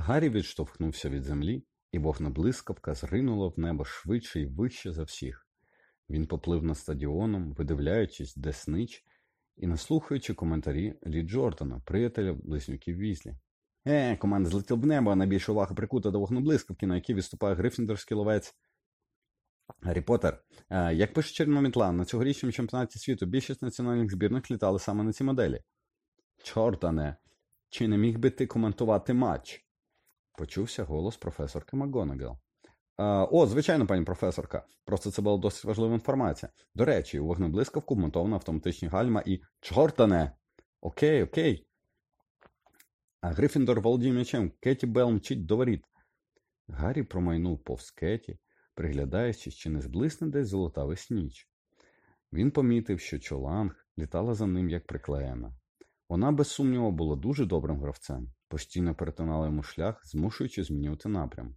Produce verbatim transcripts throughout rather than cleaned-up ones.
Гаррі відштовхнувся від землі, і вогнеблискавка зринула в небо швидше й вище за всіх. Він поплив над стадіоном, видивляючись, де Снич, і наслухаючи коментарі Лі Джордана, приятеля близнюків Візлі. «Е, команда злетів в небо, а найбільша увага прикута до вогнеблискавки, на якій виступає грифіндорський ловець Гаррі Поттер. Е, як пише чарівна мітла, на цьогорічному чемпіонаті світу більшість національних збірних літали саме на цій моделі». «Чортане, чи не міг би ти коментувати матч?» Почувся голос професорки МакГонагал. О, звичайно, пані професорка. Просто це була досить важлива інформація. До речі, у вогнеблискавку вмонтовано автоматичні гальма і... Чортане! Окей, окей. А Грифіндор володіє м'ячем. Кеті Белл мчить до воріт. Гаррі промайнув повз Кеті, приглядаючись, чи не зблисне десь золотавий Сніч. Він помітив, що Чо Ланг літала за ним, як приклеєна. Вона, без сумніву, була дуже добрим гравцем. Постійно перетинала йому шлях, змушуючи змінювати напрям.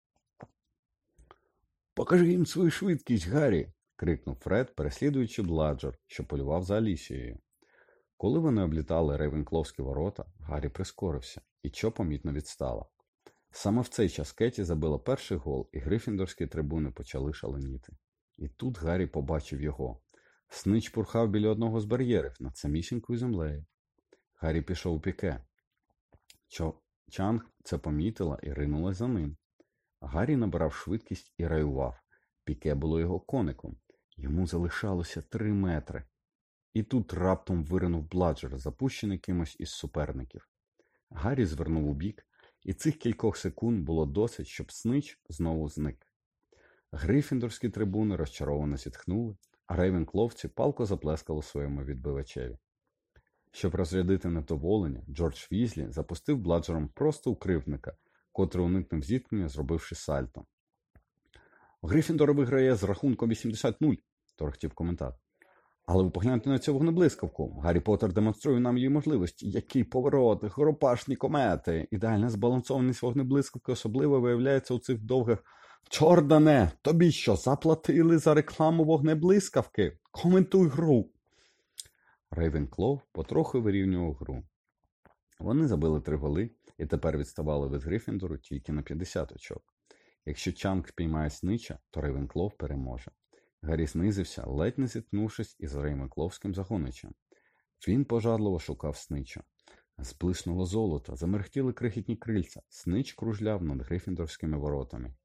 «Покажи їм свою швидкість, Гаррі!» – крикнув Фред, переслідуючи Бладжер, що полював за Алісією. Коли вони облітали Рейвенкловські ворота, Гаррі прискорився, і Чо помітно відстала. Саме в цей час Кеті забила перший гол, і грифіндорські трибуни почали шаленіти. І тут Гаррі побачив його. Снич пурхав біля одного з бар'єрів над самісінькою землею. Гаррі пішов у піке. Чо Чанг це помітила і ринулась за ним. Гаррі набирав швидкість і раював. Піке було його коником. Йому залишалося три метри. І тут раптом виринув Бладжер, запущений кимось із суперників. Гаррі звернув у бік, і цих кількох секунд було досить, щоб Снич знову зник. Грифіндорські трибуни розчаровано зітхнули, а рейвенкловці палко заплескали своєму відбивачеві. Щоб розрядити невдоволення, Джордж Візлі запустив Бладжером просто у кривдника, котрий уникнув зіткнення, зробивши сальто. «Грифіндор виграє з рахунком вісімдесят нуль», – торохтів коментар. «Але ви погляньте на цю вогнеблискавку. Гаррі Поттер демонструє нам її можливості. Який поворот, горопашні комети. Ідеальна збалансованість вогнеблискавки особливо виявляється у цих довгих... Чордане, тобі що, заплатили за рекламу вогнеблискавки? Коментуй гру!» Рейвенклов потроху вирівнював гру. Вони забили три голи і тепер відставали від Грифіндору тільки на п'ятдесят очок. Якщо Чанг спіймає Снича, то Рейвенклов переможе. Гаррі знизився, ледь не зіткнувшись із Рейвенкловським загоничем. Він пожадливо шукав Снича. Зблиснуло золото, замерехтіли крихітні крильця. Снич кружляв над Грифіндорськими воротами.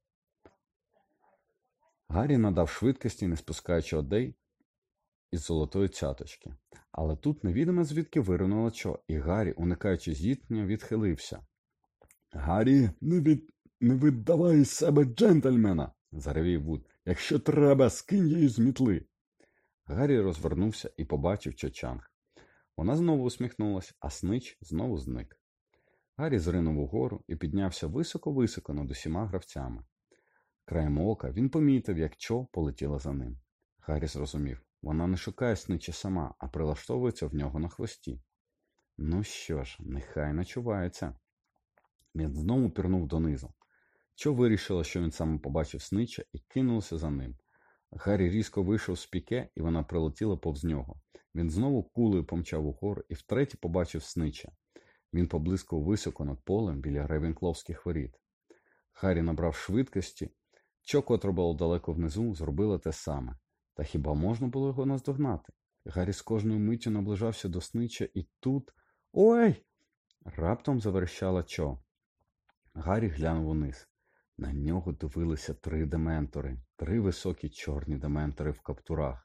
Гаррі надав швидкості, не спускаючи очей із золотої цяточки. Але тут невідомо звідки виринуло Чо, і Гаррі, уникаючи зіткнення, відхилився. «Гаррі, не, від... не віддавай із себе джентльмена!» – заревів Вуд. «Якщо треба, скинь її з мітли!» Гаррі розвернувся і побачив Чо Чанг. Вона знову усміхнулась, а Снич знову зник. Гаррі зринув угору і піднявся високо-високо над усіма гравцями. Краєм ока він помітив, як Чо полетіла за ним. Гаррі зрозумів. Вона не шукає Снича сама, а прилаштовується в нього на хвості. Ну що ж, нехай начувається. Він знову пірнув донизу. Чо вирішила, що він саме побачив Снича, і кинулася за ним. Гаррі різко вийшов з піке, і вона прилетіла повз нього. Він знову кулею помчав угору і втретє побачив Снича. Він поблискав високо над полем біля Рейвенкловських воріт. Гаррі набрав швидкості. Чо, котра було далеко внизу, зробила те саме. Та хіба можна було його наздогнати? Гаррі з кожною миттю наближався до Снича, і тут... «Ой!» Раптом заверещала Чо. Гаррі глянув униз. На нього дивилися три дементори, три високі чорні дементори в каптурах.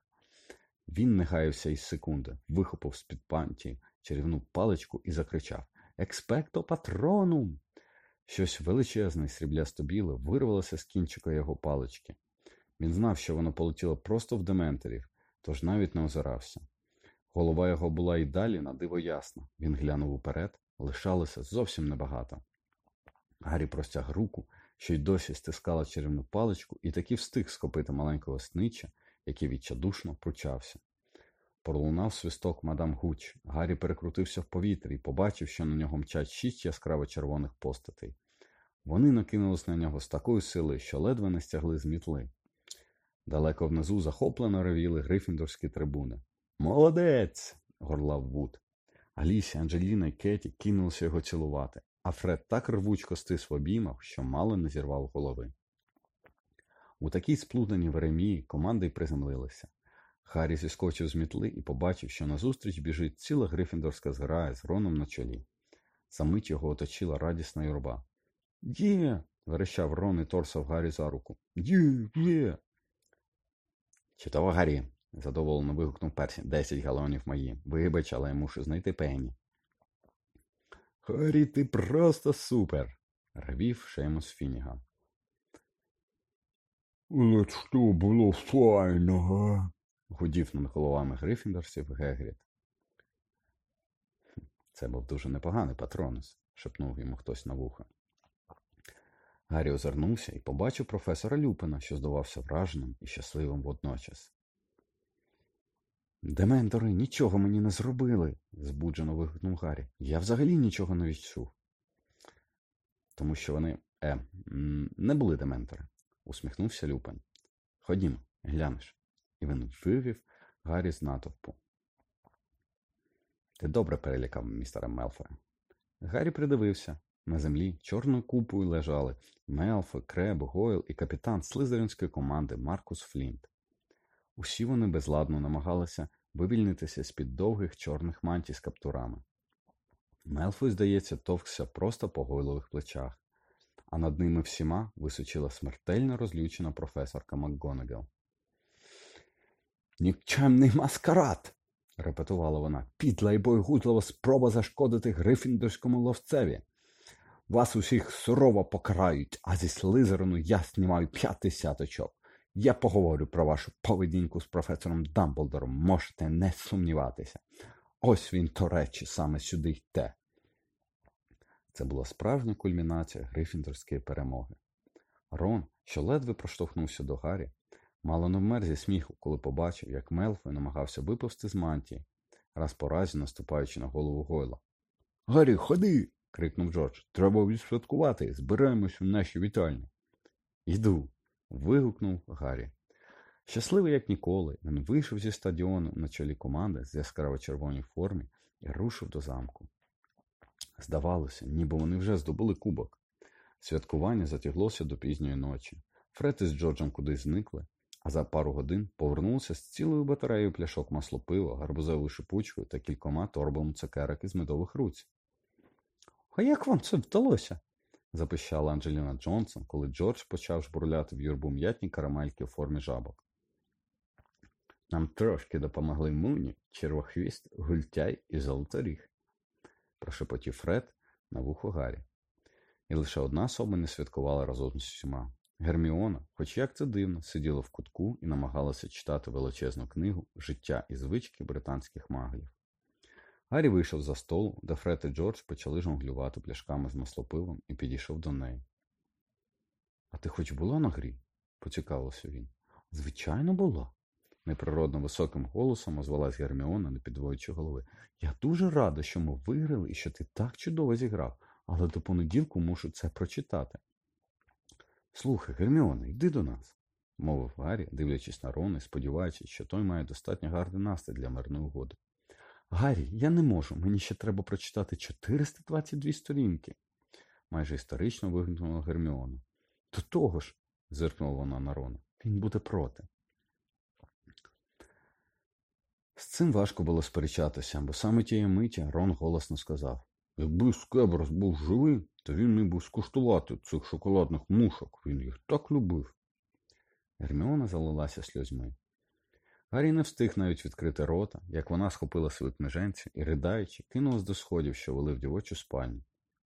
Він не гаявся із секунди, вихопив з-під пантії чарівну паличку і закричав «Експекто патронум!». Щось величезне й сріблясто-біле вирвалося з кінчика його палички. Він знав, що воно полетіло просто в дементорів, тож навіть не озирався. Голова його була й далі на диво ясна. Він глянув уперед, лишалося зовсім небагато. Гаррі простяг руку, що й досі стискала чарівну паличку, і таки встиг схопити маленького Снича, який відчайдушно пручався. Пролунав свисток мадам Гуч. Гаррі перекрутився в повітрі і побачив, що на нього мчать шість яскраво червоних постатей. Вони накинулись на нього з такою силою, що ледве не стягли з мітли. Далеко внизу захоплено ревіли грифіндорські трибуни. «Молодець!» – горлав Вуд. Алісія, Анджеліна і Кеті кинулися його цілувати. а Фред так рвучко стис в обіймах, що мало не зірвав голови. У такій сплутаній веремії команда й приземлилася. Гаррі зіскочив з мітли і побачив, що назустріч біжить ціла грифіндорська зграя з Роном на чолі. Замить його оточила радісна юрба. «Є!» – верещав Рон і торсав Гаррі за руку. «Є! Є!» «Чудово, Гаррі!» – задоволено вигукнув Персі. «Десять галонів мої. Вибач, але я мушу знайти Пенні». «Гаррі, ти просто супер!» – ревів Шеймус Фініган. «Але що було файного?» – гудів над головами грифіндорців Гегрід. «Це був дуже непоганий патронус», – шепнув йому хтось на вухо. Гаррі озирнувся і побачив професора Люпина, що здавався враженим і щасливим водночас. «Дементори нічого мені не зробили!» – збуджено вигукнув Гаррі. «Я взагалі нічого не відчув». «Тому що вони, е, не були дементори», – усміхнувся Люпин. «Ходімо, глянеш». І він вивів Гаррі з натовпу. «Ти добре перелякав містера Мелфоя». Гаррі придивився. На землі чорною купою лежали Мелфой, Креб, Гойл і капітан слизеринської команди Маркус Флінт. Усі вони безладно намагалися вивільнитися з-під довгих чорних мантій з каптурами. Мелфой, здається, товкся просто по Гойлових плечах, а над ними всіма височила смертельно розлючена професорка МакГонагал. «Нікчемний маскарад!» – репетувала вона. «Підла і бойгузлива спроба зашкодити грифіндорському ловцеві. Вас усіх сурово покарають, а зі Слизерину я знімаю п'ятдесят очок. Я поговорю про вашу поведінку з професором Дамблдором, можете не сумніватися. Ось він, до речі, саме сюди йде». Це була справжня кульмінація грифіндорської перемоги. Рон, що ледве проштовхнувся до Гаррі, мало не вмер зі сміху, коли побачив, як Мелфой намагався виповзти з мантії, раз по разі наступаючи на голову Гойла. «Гаррі, ходи!» – крикнув Джордж. «Треба відсвяткувати, збираємось у нашій вітальні». «Йду!» – вигукнув Гаррі. Щасливий, як ніколи, він вийшов зі стадіону на чолі команди з яскраво-червоній формі і рушив до замку. Здавалося, ніби вони вже здобули кубок. Святкування затяглося до пізньої ночі. Фред із Джорджем кудись зникли, а за пару годин повернувся з цілою батареєю пляшок маслопива, гарбузовою шипучкою та кількома торбами цукерок із медових руць. «А як вам це вдалося?» – запищала Анджеліна Джонсон, коли Джордж почав жбурляти в юрбу м'ятні карамельки у формі жабок. «Нам трошки допомогли Муні, Червохвіст, Гультяй і Золоторіг», – прошепотів Фред на вухо Гаррі. І лише одна особа не святкувала разом з усіма. Герміона, хоч як це дивно, сиділа в кутку і намагалася читати величезну книгу «Життя і звички британських маглів». Гаррі вийшов за столу, де Фред і Джордж почали жонглювати пляшками з маслопивом, і підійшов до неї. «А ти хоч була на грі?» – поцікавився він. «Звичайно, була», – неприродно високим голосом озвалась Герміона, не підводячи голови. «Я дуже рада, що ми виграли і що ти так чудово зіграв, але до понеділку мушу це прочитати». «Слухай, Герміона, йди до нас», – мовив Гаррі, дивлячись на Рона і сподіваючись, що той має достатньо гарний настрій для мирної угоди. «Гаррі, я не можу, мені ще треба прочитати чотириста двадцять дві сторінки», – майже історично вигукнула Герміона. «До того ж», – зиркнула вона на Рона, – «він буде проти». З цим важко було сперечатися, бо саме тієї миті Рон голосно сказав: «Якби Скеброс був живий, то він міг би скуштувати цих шоколадних мушок, він їх так любив». Герміона залилася сльозьми. Гаррі не встиг навіть відкрити рота, як вона схопила свої книженці і, ридаючи, кинулась до сходів, що вели в дівочу спальню.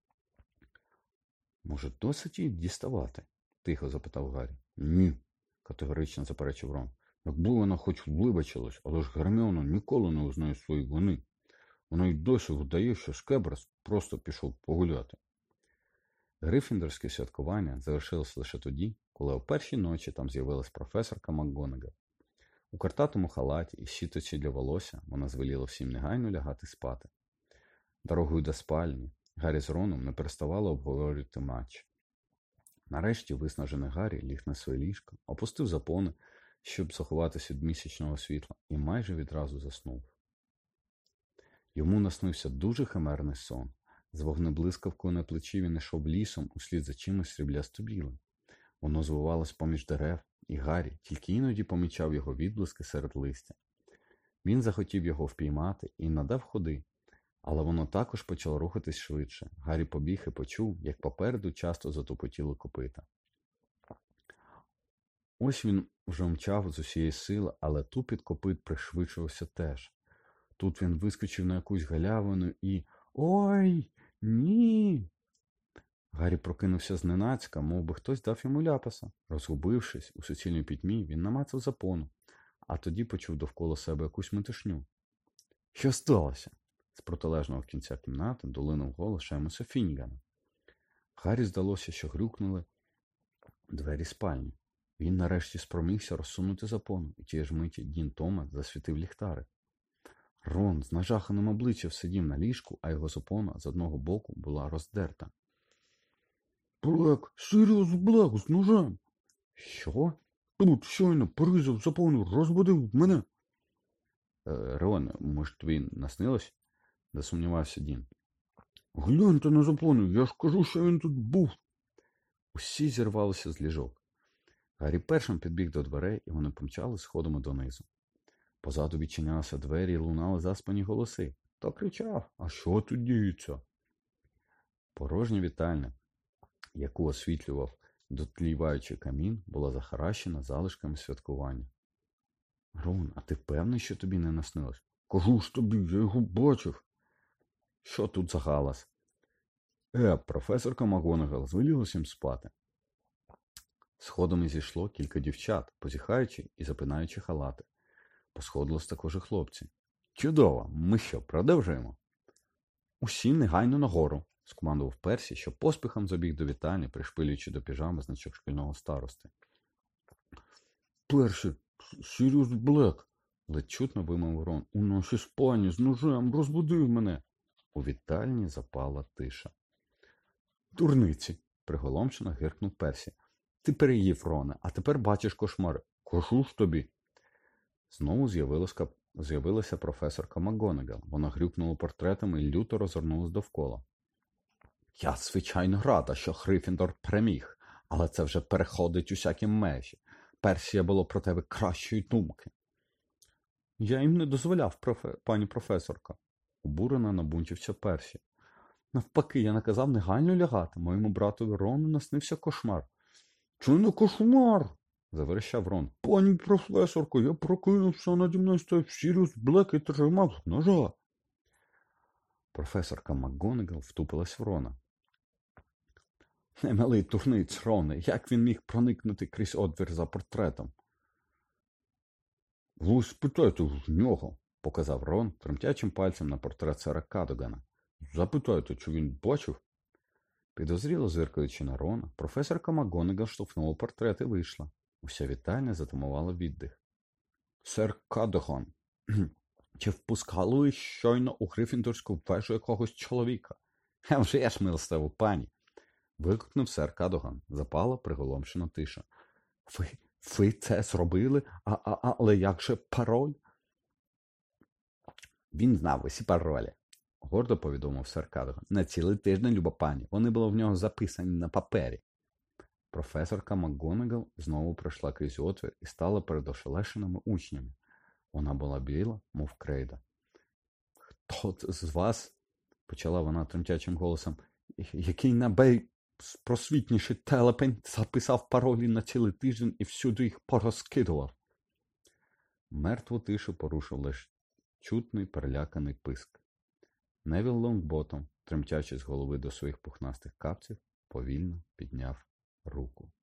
«Може, досить її діставати?» – тихо запитав Гаррі. «Ні», – категорично заперечив Рон. «Якби вона хоч вибачилась, але ж Герміона ніколи не узнає свої вини. Вона й досі вдає, що Скеброс просто пішов погуляти». Грифіндорське святкування завершилось лише тоді, коли о першій ночі там з'явилась професорка МакГонагал. У картатому халаті і щіточці для волосся вона звеліла всім негайно лягати спати. Дорогою до спальні Гаррі з Роном не переставали обговорювати матч. Нарешті виснажений Гаррі ліг на своє ліжко, опустив запони, щоб заховатися від місячного світла, і майже відразу заснув. Йому наснився дуже химерний сон. З вогнеблискавкою на плечі він йшов лісом услід за чимось сріблясто-білим. Воно звивалось поміж дерев, і Гаррі тільки іноді помічав його відблиски серед листя. Він захотів його впіймати і надав ходи, але воно також почало рухатись швидше. Гаррі побіг і почув, як попереду часто затупотіли копита. Ось він вже мчав з усієї сили, але тупіт копит пришвидшувався теж. Тут він вискочив на якусь галявину і... Ой! Ні! Гаррі прокинувся зненацька, мов би хтось дав йому ляпаса. Розгубившись у суцільній пітьмі, він намацав запону, а тоді почув довкола себе якусь метушню. Що сталося? З протилежного кінця кімнати долинув голос Шемуса Фіннігана. Гаррі здалося, що грюкнули двері спальні. Він нарешті спромігся розсунути запону, і тієї ж миті Дін Томас засвітив ліхтарик. Рон з нажаханим обличчям сидів на ліжку, а його запона з одного боку була роздерта. «Блек! Сіріус Блек з ножем!» «Що?» «Тут щойно поризав запону, розбудив мене!» Е, «Рон, може, тобі наснилось?» – засумнівався Дін. «Гляньте на запону, я ж кажу, що він тут був!» Усі зірвалися з ліжок. Гаррі першим підбіг до дверей, і вони помчали сходами донизу. Позаду відчинялися двері і лунали заспані голоси. Хто кричав? А що тут діється? Порожня вітальня, яку освітлював дотліваючий камін, була захаращена залишками святкування. Рон, а ти певний, що тобі не наснилось? Кажу ж тобі, я його бачив. Що тут за галас? Е, професорка МакГонагал звеліла всім спати. Сходами зійшло кілька дівчат, позіхаючи і запинаючи халати. Посходились також і хлопці. Чудово, ми що, продовжуємо? Усі негайно нагору, скомандував Персі, що поспіхом забіг до вітальні, пришпилюючи до піжами значок шкільного старости. Персі, Сіріус Блек, ледь чутно вимовив Рон. У нашій спальні з ножем розбудив мене. У вітальні запала тиша. Дурниці, приголомшено гиркнув Персі. Ти переїв, Роне, а тепер бачиш кошмари. Кажу ж тобі. Знову з'явилася, з'явилася професорка МакГонагал. Вона грюкнула портретами і люто розвернулась довкола. Я, звичайно, рада, що Гриффіндор переміг, але це вже переходить усякі межі. Персія було про тебе кращої думки. Я їм не дозволяв, профе... пані професорка. Обурено набунчився Персі. Навпаки, я наказав негайно лягати. Моєму братові Рону наснився кошмар. Чи не кошмар? Заверещав Рон. Пані професорко, я прокинувся, наді мною стояв Сіріус Блек і тримав ножа. Професорка МакГонагал втупилась в Рона. Немилий турниць, Роне, як він міг проникнути крізь отвір за портретом? Ви спитайте в нього, показав Рон тремтячим пальцем на портрет сера Кадогана. Запитайте, чи він бачив? Підозріло зиркаючи на Рона, професорка МакГонагал штовхнула портрет і вийшла. Уся вітальня затамувала віддих. Сер Кадоган, чи впускали ви щойно у Гриффіндорську вежу якогось чоловіка? А вже ж, милостиву пані! Викрикнув сер Кадоган. Запала приголомшена тиша. Ви, ви це зробили? А, а, але як же пароль? Він знав усі паролі, гордо повідомив сер Кадоган. На цілий тиждень, люба пані. Вони були в нього записані на папері. Професорка МакГонагал знову пройшла крізь отвір і стала перед ошелешеними учнями. Вона була біла, мов крейда. «Хто з вас?» – почала вона тремтячим голосом. «Який найпросвітніший телепень записав паролі на цілий тиждень і всюди їх порозкидував?» Мертву тишу порушив лише чутний переляканий писк. Невіл Лонгботом, тремтячи з голови до своїх пухнастих капців, повільно підняв руку.